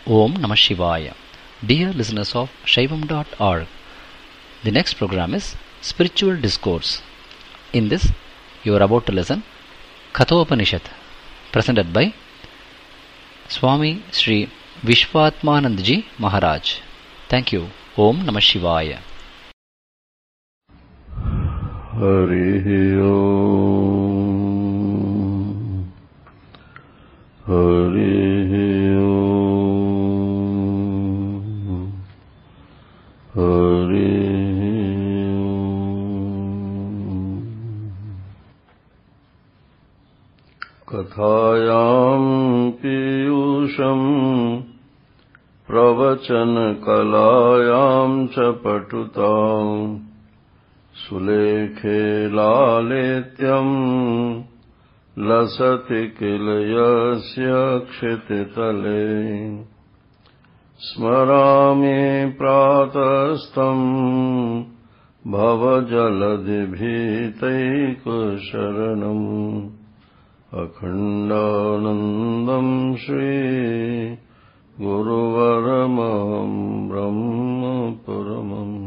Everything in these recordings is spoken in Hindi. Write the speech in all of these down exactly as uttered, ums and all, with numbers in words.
Om Namah Shivaya. Dear listeners of Shaivam dot org, the next program is Spiritual Discourse. In this, you are about to listen Kathopanishad, presented by Swami Sri Vishwatmanandji Maharaj. Thank you. Om Namah Shivaya. Hari Om. Hari Om. Hari Om. Kathayam piyusham pravachan kalayam cha patutam सुलेखे लालित्यम् लसति किल यस्य क्षितितले स्मरामि प्रातस्तम् भवजलधिभीतैकशरणम् अखण्डानन्दम् श्री गुरुवरमहं ब्रह्मपरमम्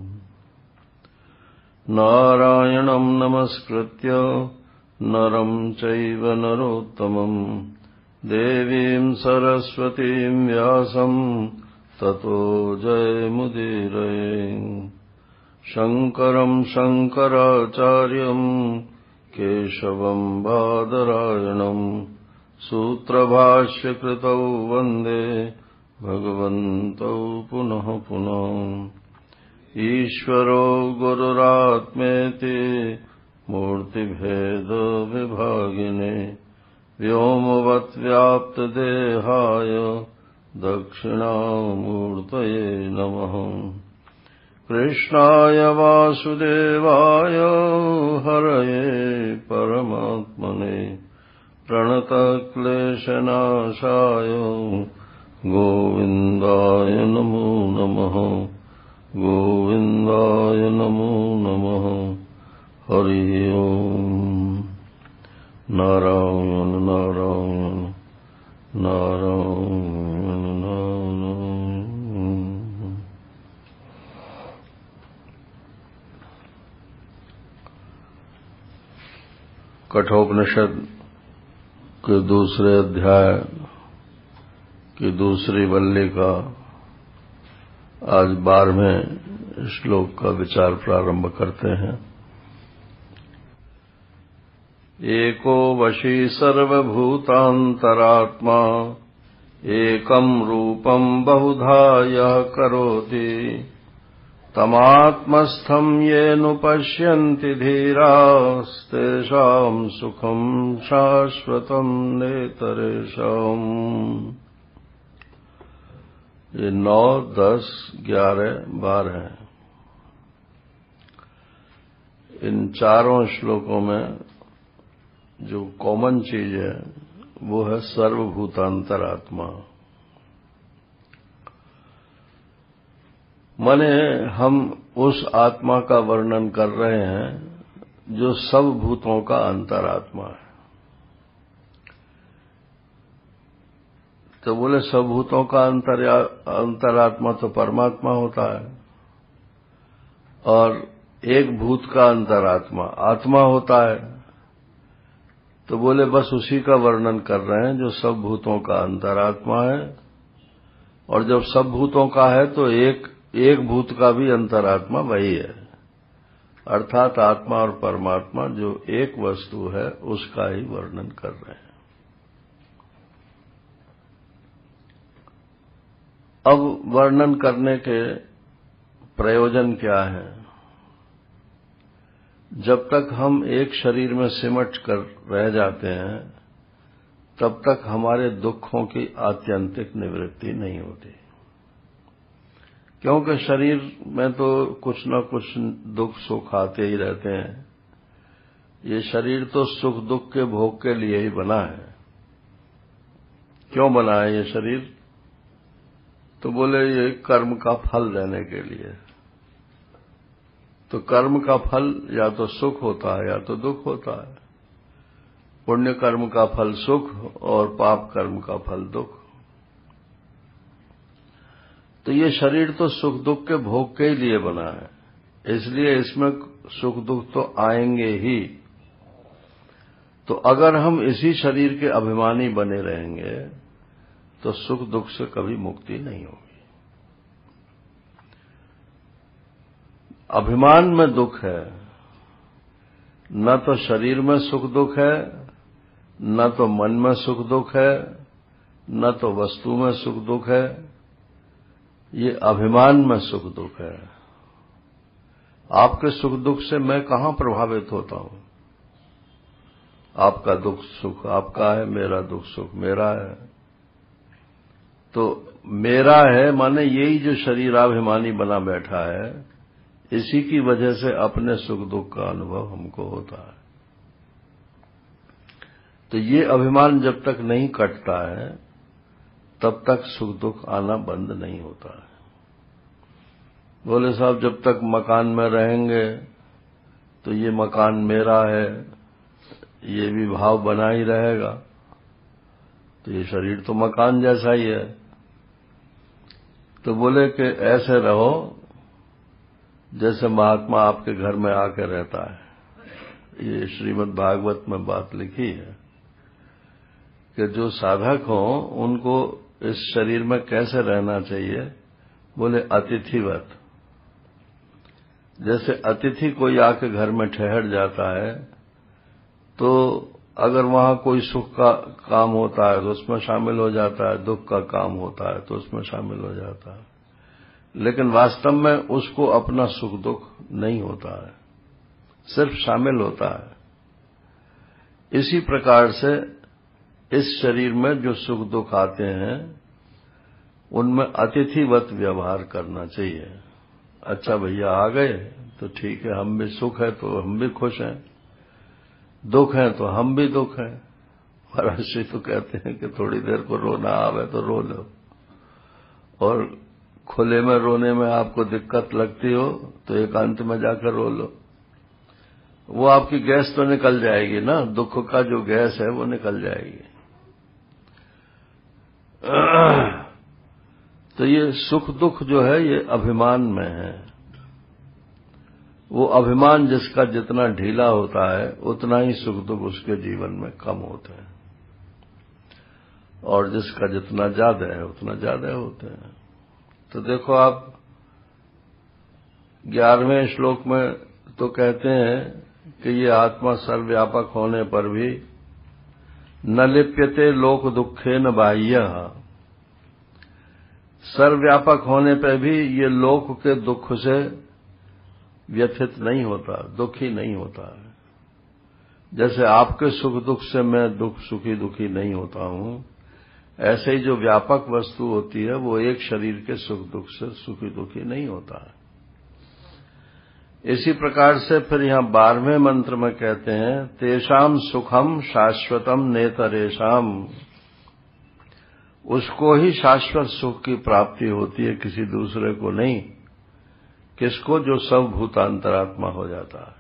नारायणं नमस्कृत्य नरं चैव नरोत्तमं देवीं सरस्वतीं व्यासं ततो जयमुदीरये शङ्करं शङ्कराचार्यं केशवं बादरायणं सूत्रभाष्यकृतौ वन्दे भगवन्तौ पुनः पुनः ईश्वरो गुरुरात्मेति मूर्तिभेद विभागिने व्योमवत्व्याप्तदेहाय दक्षिणामूर्तये नमः कृष्णाय वासुदेवाय हरये परमात्मने प्रणतक्लेशनाशाय गोविन्दाय नमो नमः गोविन्दाय नमो नमः हरि ओम नारायण नारायण नारायण नारायण। कठोपनिषद के दूसरे अध्याय की दूसरी वल्ली का आज बारहवें श्लोक का विचार प्रारंभ करते हैं। एको वशी सर्वभूतांतरात्मा एकम रूपम बहुधा यः करोति तमात्मस्थं येनुपश्यन्ति धीरास्तेषां सुखं शाश्वतं नेतरेषाम्। ये नौ दस ग्यारह बारह इन चारों श्लोकों में जो कॉमन चीज है वो है सर्वभूतांतरात्मा। माने हम उस आत्मा का वर्णन कर रहे हैं जो सब भूतों का अंतरात्मा है। तो बोले सब भूतों का अंतरात्मा तो परमात्मा होता है और एक भूत का अंतरात्मा आत्मा होता है। तो बोले बस उसी का वर्णन कर रहे हैं जो सब भूतों का अंतरात्मा है और जब सब भूतों का है तो एक एक भूत का भी अंतरात्मा वही है, अर्थात आत्मा और परमात्मा जो एक वस्तु है उसका ही वर्णन कर रहे हैं। अब वर्णन करने के प्रयोजन क्या है? जब तक हम एक शरीर में सिमट कर रह जाते हैं तब तक हमारे दुखों की आत्यंतिक निवृत्ति नहीं होती, क्योंकि शरीर में तो कुछ न कुछ दुख सुख आते ही रहते हैं। ये शरीर तो सुख दुख के भोग के लिए ही बना है। क्यों बना है ये शरीर? तो बोले ये कर्म का फल देने के लिए। तो कर्म का फल या तो सुख होता है या तो दुख होता है। पुण्य कर्म का फल सुख और पाप कर्म का फल दुख। तो ये शरीर तो सुख दुख के भोग के ही लिए बना है, इसलिए इसमें सुख दुख तो आएंगे ही। तो अगर हम इसी शरीर के अभिमानी बने रहेंगे तो सुख दुख से कभी मुक्ति नहीं होगी। अभिमान में दुख है, न तो शरीर में सुख दुख है, न तो मन में सुख दुख है, न तो वस्तु में सुख दुख है, ये अभिमान में सुख दुख है। आपके सुख दुख से मैं कहां प्रभावित होता हूं? आपका दुख सुख आपका है, मेरा दुख सुख मेरा है। तो मेरा है माने यही जो शरीराभिमानी बना बैठा है, इसी की वजह से अपने सुख दुख का अनुभव हमको होता है। तो ये अभिमान जब तक नहीं कटता है तब तक सुख दुख आना बंद नहीं होता है। बोले साहब जब तक मकान में रहेंगे तो ये मकान मेरा है, ये भी भाव बना ही रहेगा, तो ये शरीर तो मकान जैसा ही है। तो बोले कि ऐसे रहो जैसे महात्मा आपके घर में आके रहता है। ये श्रीमद् भागवत में बात लिखी है कि जो साधक हो उनको इस शरीर में कैसे रहना चाहिए। बोले अतिथिवत, जैसे अतिथि कोई आके घर में ठहर जाता है तो अगर वहां कोई सुख का काम होता है तो उसमें शामिल हो जाता है, दुख का काम होता है तो उसमें शामिल हो जाता है, लेकिन वास्तव में उसको अपना सुख दुख नहीं होता है, सिर्फ शामिल होता है। इसी प्रकार से इस शरीर में जो सुख दुख आते हैं उनमें अतिथिवत व्यवहार करना चाहिए। अच्छा भैया आ गए तो ठीक है, हम भी सुख है तो हम भी खुश हैं, दुख है तो हम भी दुख हैं। महाराज श्री तो कहते हैं कि थोड़ी देर को रोना आवे तो रो लो, और खुले में रोने में आपको दिक्कत लगती हो तो एकांत में जाकर रो लो, वो आपकी गैस तो निकल जाएगी ना, दुख का जो गैस है वो निकल जाएगी। तो ये सुख दुख जो है ये अभिमान में है। वो अभिमान जिसका जितना ढीला होता है उतना ही सुख दुख उसके जीवन में कम होते हैं, और जिसका जितना ज्यादा है उतना ज्यादा होते हैं। तो देखो आप ग्यारहवें श्लोक में तो कहते हैं कि ये आत्मा सर्वव्यापक होने पर भी न लिप्यते लोक दुखे न बाह्य, सर्वव्यापक होने पर भी ये लोक के दुख से व्यथित नहीं होता, दुखी नहीं होता है। जैसे आपके सुख दुख से मैं दुख सुखी दुखी नहीं होता हूं, ऐसे ही जो व्यापक वस्तु होती है वो एक शरीर के सुख दुख से सुखी दुखी नहीं होता है। इसी प्रकार से फिर यहां बारहवें मंत्र में कहते हैं तेषाम सुखम शाश्वतम नेतरेषाम, उसको ही शाश्वत सुख की प्राप्ति होती है, किसी दूसरे को नहीं। किसको? जो सब भूतांतरात्मा हो जाता है।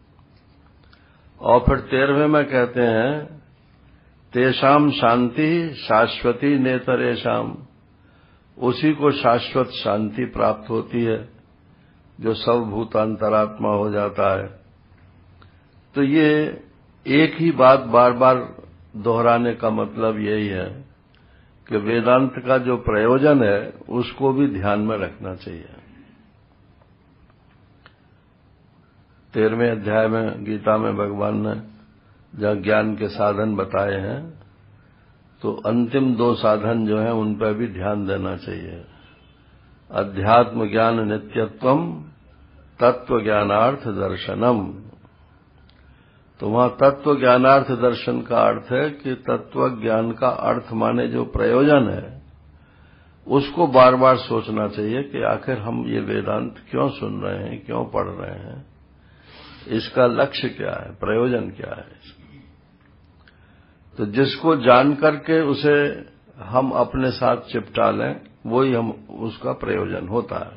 और फिर तेरहवें में कहते हैं तेषाम शांति शाश्वती नेतरेषाम, उसी को शाश्वत शांति प्राप्त होती है जो सब भूतांतरात्मा हो जाता है। तो ये एक ही बात बार बार दोहराने का मतलब यही है कि वेदांत का जो प्रयोजन है उसको भी ध्यान में रखना चाहिए। तेरहवें अध्याय में गीता में भगवान ने जहां ज्ञान के साधन बताए हैं तो अंतिम दो साधन जो हैं उन पर भी ध्यान देना चाहिए। अध्यात्म ज्ञान नित्यत्वम तत्व ज्ञानार्थ दर्शनम। तो वहां तत्व ज्ञानार्थ दर्शन का अर्थ है कि तत्व ज्ञान का अर्थ माने जो प्रयोजन है उसको बार बार सोचना चाहिए कि आखिर हम ये वेदांत क्यों सुन रहे हैं, क्यों पढ़ रहे हैं, इसका लक्ष्य क्या है, प्रयोजन क्या है। तो जिसको जान करके उसे हम अपने साथ चिपटा लें वही हम उसका प्रयोजन होता है।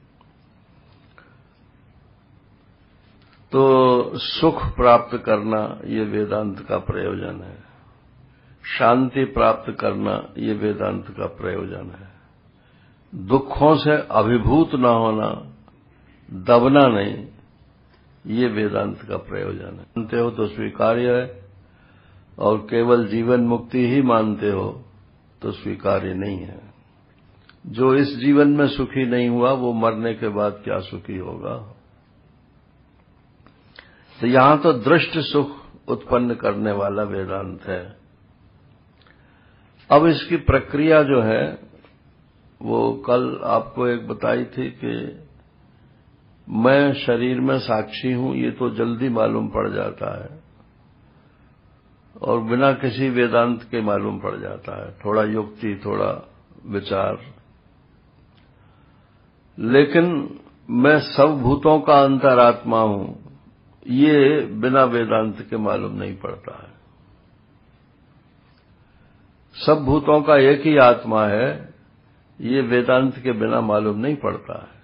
तो सुख प्राप्त करना ये वेदांत का प्रयोजन है, शांति प्राप्त करना ये वेदांत का प्रयोजन है, दुखों से अभिभूत न होना, दबना नहीं, ये वेदांत का प्रयोजन है। मानते हो तो स्वीकार्य है, और केवल जीवन मुक्ति ही मानते हो तो स्वीकार्य नहीं है। जो इस जीवन में सुखी नहीं हुआ वो मरने के बाद क्या सुखी होगा। तो यहां तो दृष्ट सुख उत्पन्न करने वाला वेदांत है। अब इसकी प्रक्रिया जो है वो कल आपको एक बताई थी कि मैं शरीर में साक्षी हूं, ये तो जल्दी मालूम पड़ जाता है और बिना किसी वेदांत के मालूम पड़ जाता है, थोड़ा युक्ति, थोड़ा विचार। लेकिन मैं सब भूतों का अंतरात्मा हूं, ये बिना वेदांत के मालूम नहीं पड़ता है। सब भूतों का एक ही आत्मा है, ये वेदांत के बिना मालूम नहीं पड़ता है।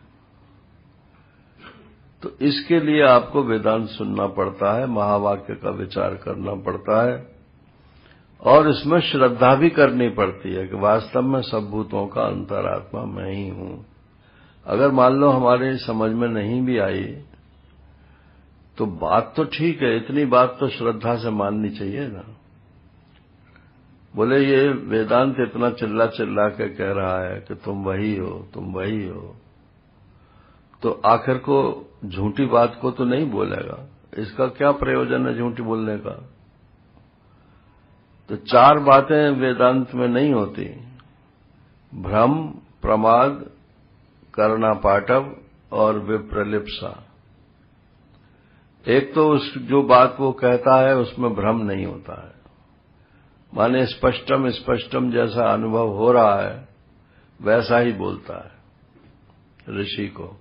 तो इसके लिए आपको वेदांत सुनना पड़ता है, महावाक्य का विचार करना पड़ता है, और इसमें श्रद्धा भी करनी पड़ती है कि वास्तव में सब भूतों का अंतरात्मा मैं ही हूं। अगर मान लो हमारे समझ में नहीं भी आई तो बात तो ठीक है, इतनी बात तो श्रद्धा से माननी चाहिए ना। बोले ये वेदांत इतना चिल्ला चिल्ला के कह रहा है कि तुम वही हो, तुम वही हो, तो आखिर को झूठी बात को तो नहीं बोलेगा। इसका क्या प्रयोजन है झूठी बोलने का। तो चार बातें वेदांत में नहीं होती: भ्रम, प्रमाद, कर्णापाटव और विप्रलिप्सा। एक तो उस जो बात वो कहता है उसमें भ्रम नहीं होता है, माने स्पष्टम स्पष्टम जैसा अनुभव हो रहा है वैसा ही बोलता है ऋषि को।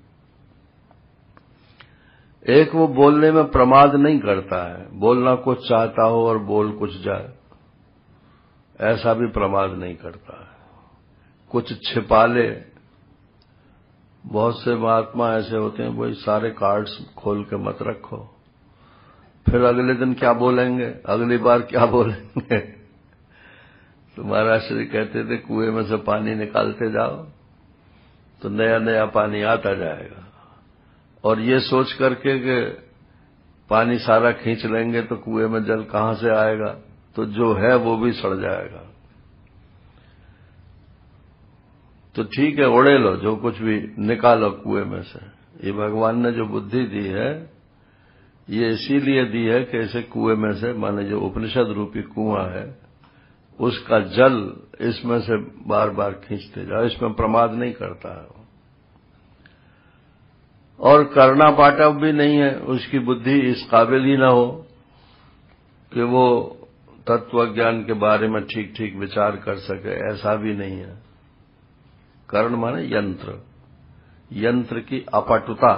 एक वो बोलने में प्रमाद नहीं करता है, बोलना कुछ चाहता हो और बोल कुछ जाए, ऐसा भी प्रमाद नहीं करता है। कुछ छिपा ले, बहुत से महात्मा ऐसे होते हैं, वही सारे कार्ड्स खोल के मत रखो, फिर अगले दिन क्या बोलेंगे, अगली बार क्या बोलेंगे। तो महाराज श्री कहते थे कुएं में से पानी निकालते जाओ तो नया नया पानी आता जाएगा, और ये सोच करके कि पानी सारा खींच लेंगे तो कुएं में जल कहां से आएगा, तो जो है वो भी सड़ जाएगा। तो ठीक है, उड़े लो, जो कुछ भी निकालो कुएं में से। ये भगवान ने जो बुद्धि दी है ये इसीलिए दी है कि ऐसे कुएं में से, माने जो उपनिषद रूपी कुआं है उसका जल इसमें से बार बार खींचते जाओ, इसमें प्रमाद नहीं करता है। और कर्णापाटव भी नहीं है, उसकी बुद्धि इस काबिल ही न हो कि वो तत्व ज्ञान के बारे में ठीक ठीक विचार कर सके, ऐसा भी नहीं है। कर्ण माने यंत्र, यंत्र की अपटुता,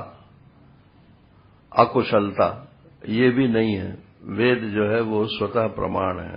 अकुशलता, ये भी नहीं है। वेद जो है वो स्वतः प्रमाण है।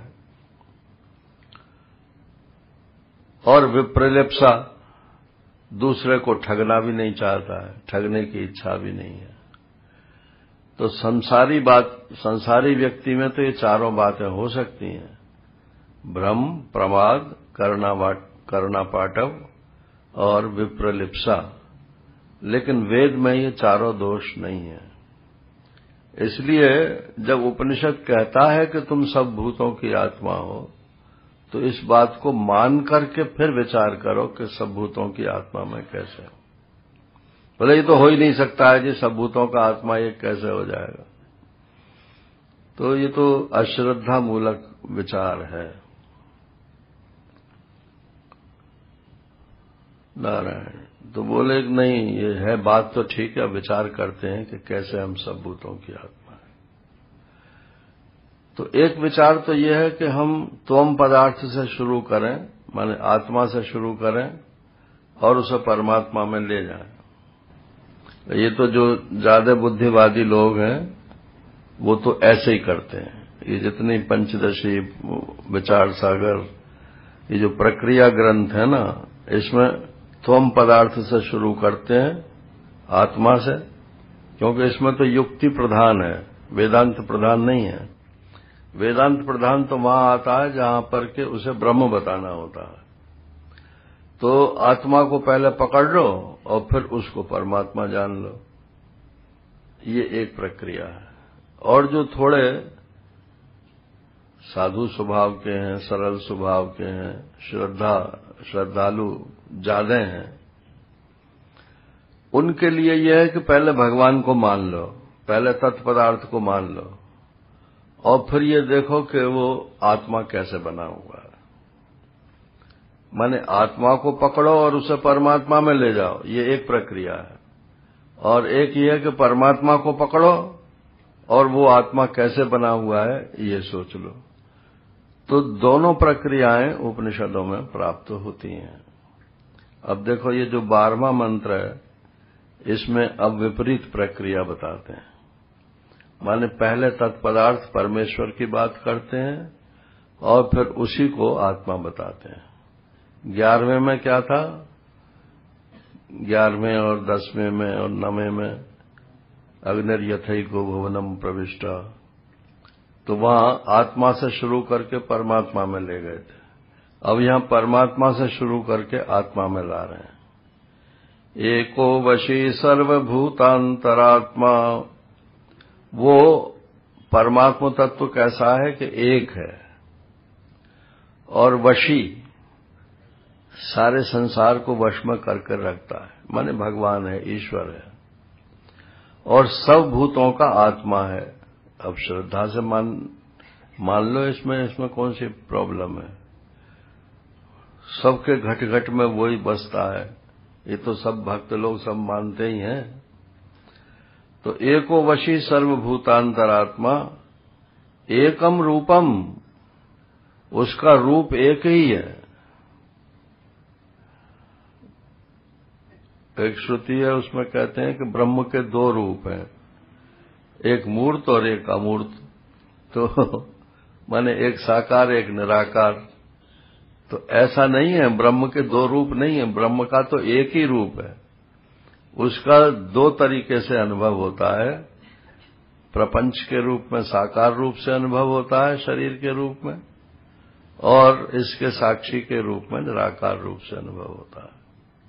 और विप्रलिप्सा, दूसरे को ठगना भी नहीं चाहता है, ठगने की इच्छा भी नहीं है। तो संसारी बात, संसारी व्यक्ति में तो ये चारों बातें हो सकती हैं: भ्रम, प्रमाद, कर्णापाटव और विप्रलिप्सा। लेकिन वेद में ये चारों दोष नहीं है। इसलिए जब उपनिषद कहता है कि तुम सब भूतों की आत्मा हो, तो इस बात को मान करके फिर विचार करो कि सब भूतों की आत्मा में कैसे। बोले ये तो हो ही नहीं सकता है जी, सब भूतों का आत्मा ये कैसे हो जाएगा। तो ये तो अश्रद्धा मूलक विचार है। नारायण तो बोले कि नहीं, ये है बात तो ठीक है, विचार करते हैं कि कैसे हम सब भूतों की आत्मा है। तो एक विचार तो ये है कि हम त्वम पदार्थ से शुरू करें, माने आत्मा से शुरू करें और उसे परमात्मा में ले जाएं। ये तो जो ज्यादा बुद्धिवादी लोग हैं वो तो ऐसे ही करते हैं। ये जितनी पंचदशी, विचार सागर, ये जो प्रक्रिया ग्रंथ है ना, इसमें त्वम पदार्थ से शुरू करते हैं, आत्मा से, क्योंकि इसमें तो युक्ति प्रधान है, वेदांत प्रधान नहीं है। वेदांत प्रधान तो वहां आता है जहां पर के उसे ब्रह्म बताना होता है। तो आत्मा को पहले पकड़ लो और फिर उसको परमात्मा जान लो। ये एक प्रक्रिया है। और जो थोड़े साधु स्वभाव के हैं, सरल स्वभाव के हैं, श्रद्धा श्रद्धालु ज्यादा हैं, उनके लिए यह है कि पहले भगवान को मान लो, पहले तत्पदार्थ को मान लो और फिर ये देखो कि वो आत्मा कैसे बना हुआ है। माने आत्मा को पकड़ो और उसे परमात्मा में ले जाओ, ये एक प्रक्रिया है। और एक ये है कि परमात्मा को पकड़ो और वो आत्मा कैसे बना हुआ है ये सोच लो। तो दोनों प्रक्रियाएं उपनिषदों में प्राप्त होती हैं। अब देखो ये जो बारहवां मंत्र है इसमें अब विपरीत प्रक्रिया बताते हैं। माने पहले तत्पदार्थ परमेश्वर की बात करते हैं और फिर उसी को आत्मा बताते हैं। ग्यारहवें में क्या था? ग्यारहवें और दसवें में और नवें में अग्निर्यथैको भुवनम प्रविष्टा, तो वहां आत्मा से शुरू करके परमात्मा में ले गए थे। अब यहां परमात्मा से शुरू करके आत्मा में ला रहे हैं। एको वशी सर्वभूतांतरात्मा, वो परमात्मा तत्व कैसा है कि एक है और वशी सारे संसार को वश में करके रखता है, माने भगवान है, ईश्वर है और सब भूतों का आत्मा है। अब श्रद्धा से मान मान लो, इसमें इसमें कौन सी प्रॉब्लम है? सबके घट घट में वही बसता है, ये तो सब भक्त लोग सब मानते ही हैं। तो एको वशी सर्वभूतांतरात्मा एकम रूपम, उसका रूप एक ही है। एक श्रुति है उसमें कहते हैं कि ब्रह्म के दो रूप हैं, एक मूर्त और एक अमूर्त। तो माने एक साकार एक निराकार। तो ऐसा नहीं है, ब्रह्म के दो रूप नहीं है, ब्रह्म का तो एक ही रूप है। उसका दो तरीके से अनुभव होता है। प्रपंच के रूप में साकार रूप से अनुभव होता है शरीर के रूप में, और इसके साक्षी के रूप में निराकार रूप से अनुभव होता है।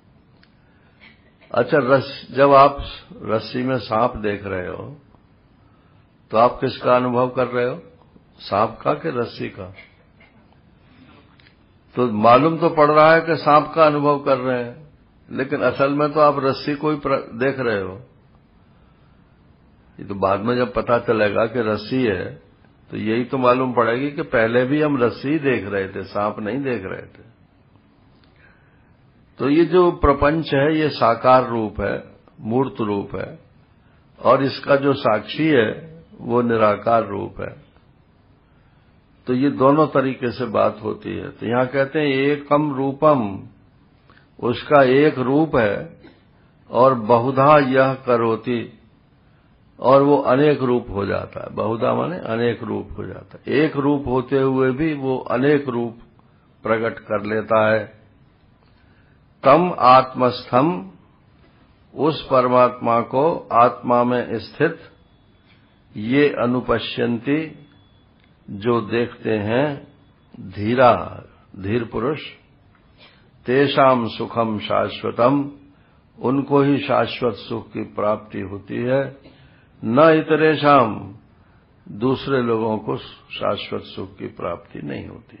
अच्छा, रस जब आप रस्सी में सांप देख रहे हो तो आप किसका अनुभव कर रहे हो? सांप का कि रस्सी का? तो मालूम तो पड़ रहा है कि सांप का अनुभव कर रहे हैं, लेकिन असल में तो आप रस्सी को ही देख रहे हो। ये तो बाद में जब पता चलेगा कि रस्सी है तो यही तो मालूम पड़ेगी कि पहले भी हम रस्सी ही देख रहे थे, सांप नहीं देख रहे थे। तो ये जो प्रपंच है ये साकार रूप है, मूर्त रूप है, और इसका जो साक्षी है वो निराकार रूप है। तो ये दोनों तरीके से बात होती है। तो यहां कहते हैं एकम रूपम, उसका एक रूप है, और बहुधा यह करोति, और वो अनेक रूप हो जाता है। बहुधा माने अनेक रूप हो जाता है। एक रूप होते हुए भी वो अनेक रूप प्रकट कर लेता है। तम आत्मस्थम, उस परमात्मा को आत्मा में स्थित, ये अनुपश्यन्ति, जो देखते हैं, धीरा, धीर पुरुष, तेषाम सुखम शाश्वतम, उनको ही शाश्वत सुख की प्राप्ति होती है। न इतरेषाम, दूसरे लोगों को शाश्वत सुख की प्राप्ति नहीं होती है।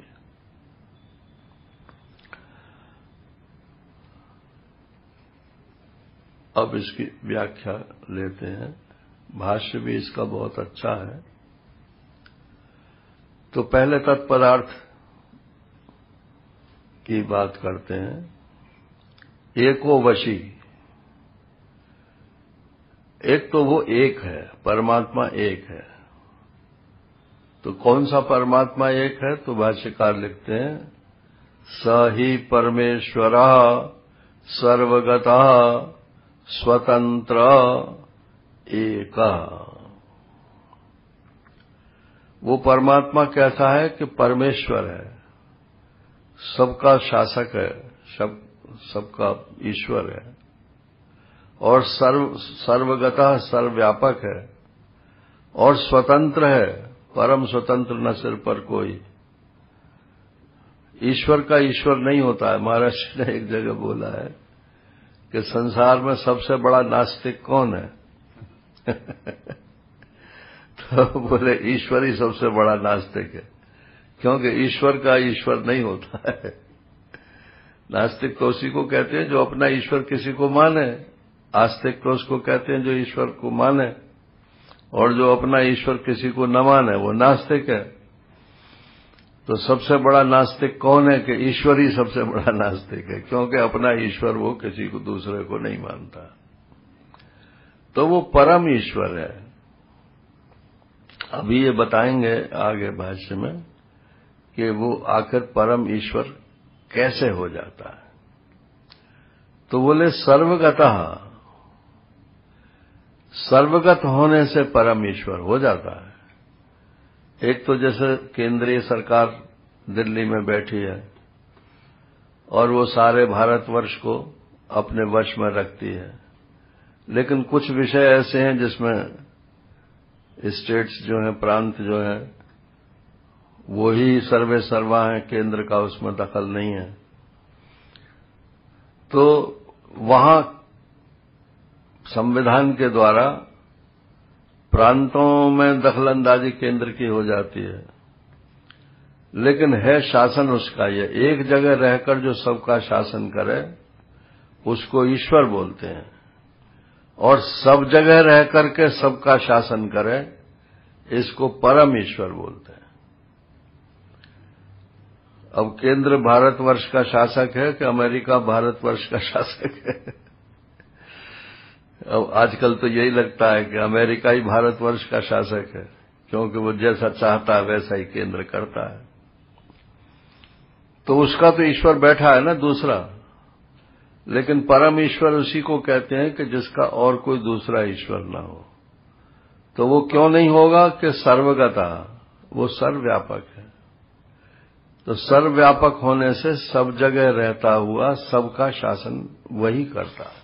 अब इसकी व्याख्या लेते हैं। भाष्य भी इसका बहुत अच्छा है। तो पहले तत्पदार्थ की बात करते हैं। एको वशी, एक तो वो एक है, परमात्मा एक है। तो कौन सा परमात्मा एक है? तो भाष्यकार लिखते हैं, स ही परमेश्वरः सर्वगतः स्वतंत्र एक। वो परमात्मा कैसा है कि परमेश्वर है, सबका शासक है, सब सबका ईश्वर है, और सर्व सर्वगतः सर्वव्यापक है, और स्वतंत्र है, परम स्वतंत्र, न सिर पर कोई। ईश्वर का ईश्वर नहीं होता है। महाराज ने एक जगह बोला है कि संसार में सबसे बड़ा नास्तिक कौन है? तो बोले ईश्वर ही सबसे बड़ा नास्तिक है, क्योंकि ईश्वर का ईश्वर नहीं होता है। नास्तिक तो उसी को कहते हैं जो अपना ईश्वर किसी को माने, आस्तिक तो उसको कहते हैं जो ईश्वर को माने, और जो अपना ईश्वर किसी को न माने वो नास्तिक है। तो सबसे बड़ा नास्तिक कौन है? कि ईश्वर ही सबसे बड़ा नास्तिक है, क्योंकि अपना ईश्वर वो किसी को दूसरे को नहीं मानता। तो वो परम ईश्वर है। अभी ये बताएंगे आगे भाष्य में कि वो आखिर परम ईश्वर कैसे हो जाता है। तो बोले सर्वगतः, सर्वगत होने से परम ईश्वर हो जाता है। एक तो जैसे केंद्रीय सरकार दिल्ली में बैठी है और वो सारे भारतवर्ष को अपने वश में रखती है, लेकिन कुछ विषय ऐसे हैं जिसमें स्टेट्स जो हैं, प्रांत जो हैं, वो ही सर्वे सर्वा हैं, केंद्र का उसमें दखल नहीं है। तो वहां संविधान के द्वारा प्रांतों में दखलंदाजी केंद्र की हो जाती है, लेकिन है शासन उसका। ये एक जगह रहकर जो सबका शासन करे उसको ईश्वर बोलते हैं, और सब जगह रह करके सबका शासन करे इसको परम ईश्वर बोलते हैं। अब केंद्र भारतवर्ष का शासक है कि अमेरिका भारतवर्ष का शासक है? अब आजकल तो यही लगता है कि अमेरिका ही भारतवर्ष का शासक है, क्योंकि वो जैसा चाहता है वैसा ही केंद्र करता है। तो उसका तो ईश्वर बैठा है ना दूसरा, लेकिन परम ईश्वर उसी को कहते हैं कि जिसका और कोई दूसरा ईश्वर ना हो। तो वो क्यों नहीं होगा? कि सर्वगता, वो सर्वव्यापक है। तो सर्वव्यापक होने से सब जगह रहता हुआ सबका शासन वही करता है।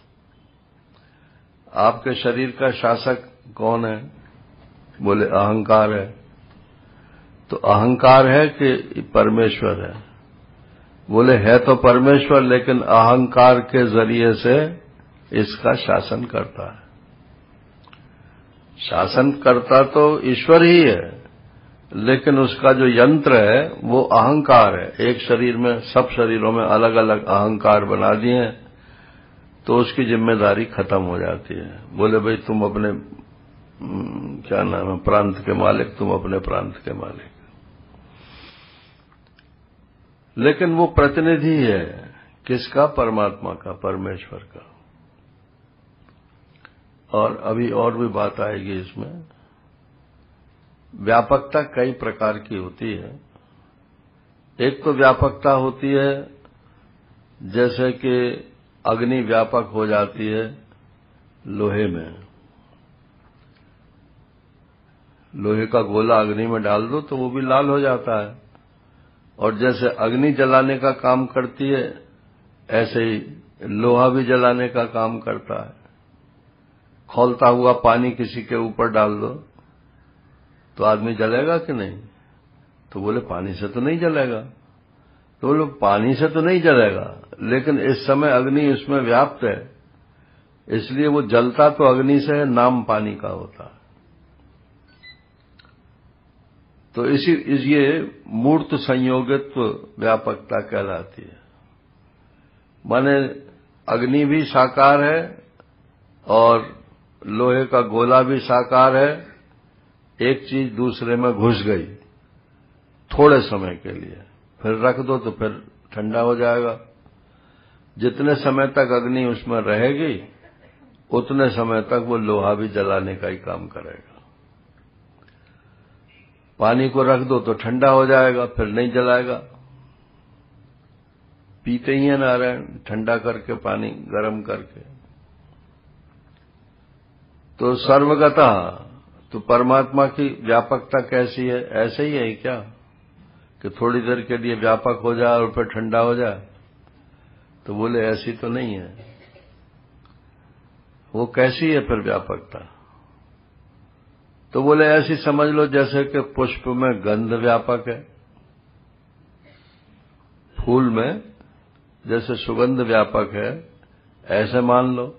आपके शरीर का शासक कौन है? बोले अहंकार है। तो अहंकार है कि परमेश्वर है? बोले है तो परमेश्वर, लेकिन अहंकार के जरिए से इसका शासन करता है। शासन करता तो ईश्वर ही है, लेकिन उसका जो यंत्र है वो अहंकार है। एक शरीर में, सब शरीरों में अलग अलग अहंकार बना दिए हैं, तो उसकी जिम्मेदारी खत्म हो जाती है। बोले भाई तुम अपने क्या नाम है प्रांत के मालिक, तुम अपने प्रांत के मालिक। लेकिन वो प्रतिनिधि है किसका? परमात्मा का, परमेश्वर का। और अभी और भी बात आएगी इसमें। व्यापकता कई प्रकार की होती है। एक तो व्यापकता होती है जैसे कि अग्नि व्यापक हो जाती है लोहे में। लोहे का गोला अग्नि में डाल दो तो वो भी लाल हो जाता है। और जैसे अग्नि जलाने का काम करती है, ऐसे ही लोहा भी जलाने का काम करता है। खौलता हुआ पानी किसी के ऊपर डाल दो तो आदमी जलेगा कि नहीं? तो बोले पानी से तो नहीं जलेगा। तो बोले पानी से तो नहीं जलेगा, लेकिन इस समय अग्नि उसमें व्याप्त है, इसलिए वो जलता तो अग्नि से है, नाम पानी का होता है। तो इसी इस ये मूर्त संयोगित्व व्यापकता कहलाती है। माने अग्नि भी साकार है और लोहे का गोला भी साकार है। एक चीज दूसरे में घुस गई थोड़े समय के लिए, फिर रख दो तो फिर ठंडा हो जाएगा। जितने समय तक अग्नि उसमें रहेगी उतने समय तक वो लोहा भी जलाने का ही काम करेगा। पानी को रख दो तो ठंडा हो जाएगा, फिर नहीं जलाएगा। पीते ही है नारायण ठंडा करके, पानी गर्म करके। तो सर्वगता, तो परमात्मा की व्यापकता कैसी है? ऐसे ही है क्या कि थोड़ी देर के लिए व्यापक हो जाए और फिर ठंडा हो जाए? तो बोले ऐसी तो नहीं है। वो कैसी है फिर व्यापकता? तो बोले ऐसी समझ लो जैसे कि पुष्प में गंध व्यापक है। फूल में जैसे सुगंध व्यापक है ऐसे मान लो।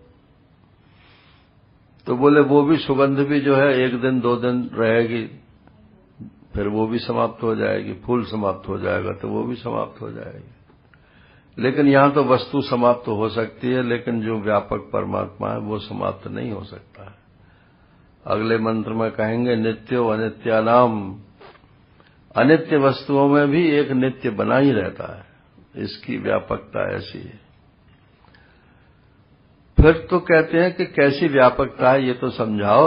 तो बोले वो भी सुगंध भी जो है एक दिन दो दिन रहेगी, फिर वो भी समाप्त हो जाएगी, फूल समाप्त हो जाएगा तो वो भी समाप्त हो जाएगी। लेकिन यहां तो वस्तु समाप्त हो सकती है, लेकिन जो व्यापक परमात्मा है वो समाप्त नहीं हो सकता है। अगले मंत्र में कहेंगे नित्यो अनित्यानाम, अनित्य वस्तुओं में भी एक नित्य बना ही रहता है, इसकी व्यापकता ऐसी है। फिर तो कहते हैं कि कैसी व्यापकता है ये तो समझाओ।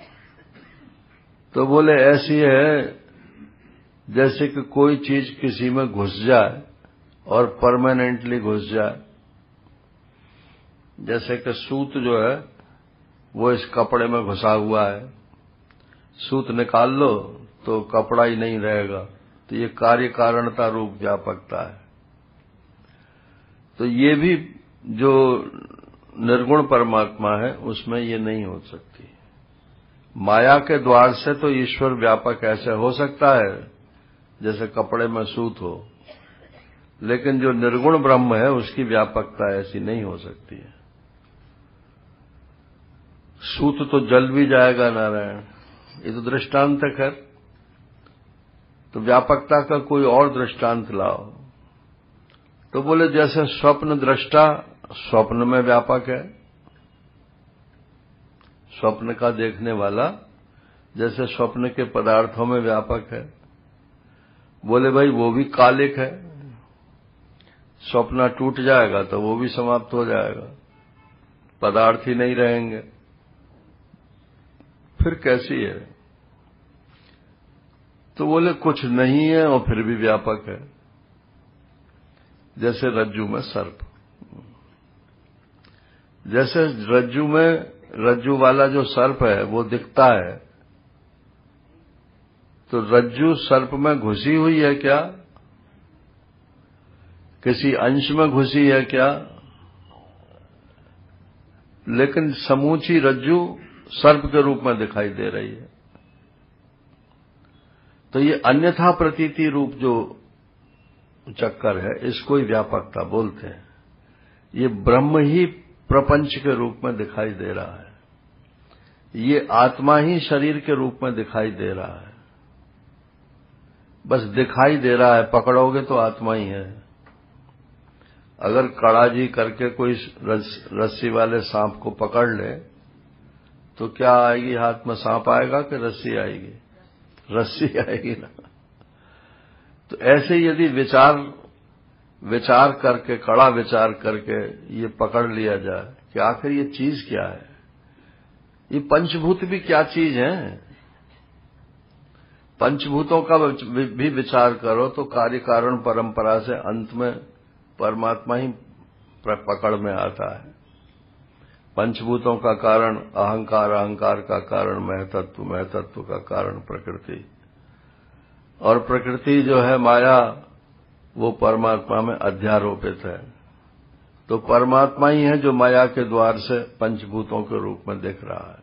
तो बोले ऐसी है जैसे कि कोई चीज किसी में घुस जाए और परमानेंटली घुस जाए। जैसे कि सूत जो है वो इस कपड़े में घुसा हुआ है, सूत निकाल लो तो कपड़ा ही नहीं रहेगा। तो ये कार्य कारणता रूप व्यापकता है। तो ये भी जो निर्गुण परमात्मा है उसमें ये नहीं हो सकती। माया के द्वार से तो ईश्वर व्यापक ऐसे हो सकता है जैसे कपड़े में सूत हो, लेकिन जो निर्गुण ब्रह्म है उसकी व्यापकता ऐसी नहीं हो सकती है। सूत तो जल भी जाएगा नारायण, ये तो दृष्टांत है। तो व्यापकता का कोई और दृष्टांत लाओ। तो बोले जैसे स्वप्न दृष्टा स्वप्न में व्यापक है, स्वप्न का देखने वाला जैसे स्वप्न के पदार्थों में व्यापक है। बोले भाई वो भी कालिक है, स्वप्न टूट जाएगा तो वो भी समाप्त हो जाएगा, पदार्थ ही नहीं रहेंगे। फिर कैसी है? तो बोले कुछ नहीं है और फिर भी व्यापक है। जैसे रज्जू में सर्प, जैसे रज्जू में रज्जू वाला जो सर्प है वो दिखता है, तो रज्जू सर्प में घुसी हुई है क्या? किसी अंश में घुसी है क्या? लेकिन समूची रज्जू सर्प के रूप में दिखाई दे रही है। तो ये अन्यथा प्रतीति रूप जो चक्कर है इसको ही व्यापकता बोलते हैं। ये ब्रह्म ही प्रपंच के रूप में दिखाई दे रहा है, ये आत्मा ही शरीर के रूप में दिखाई दे रहा है। बस दिखाई दे रहा है, पकड़ोगे तो आत्मा ही है। अगर कड़ाजी करके कोई रस्सी वाले सांप को पकड़ ले तो क्या आएगी हाथ में? सांप आएगा कि रस्सी आएगी? रस्सी आएगी ना। तो ऐसे यदि विचार विचार करके, कड़ा विचार करके ये पकड़ लिया जाए कि आखिर ये चीज क्या है, ये पंचभूत भी क्या चीज है। पंचभूतों का भी विचार करो तो कार्य कारण परंपरा से अंत में परमात्मा ही पकड़ में आता है। पंचभूतों का कारण अहंकार, अहंकार का कारण महतत्व, महतत्व का कारण प्रकृति, और प्रकृति जो है माया वो परमात्मा में अध्यारोपित है। तो परमात्मा ही है जो माया के द्वार से पंचभूतों के रूप में दिख रहा है।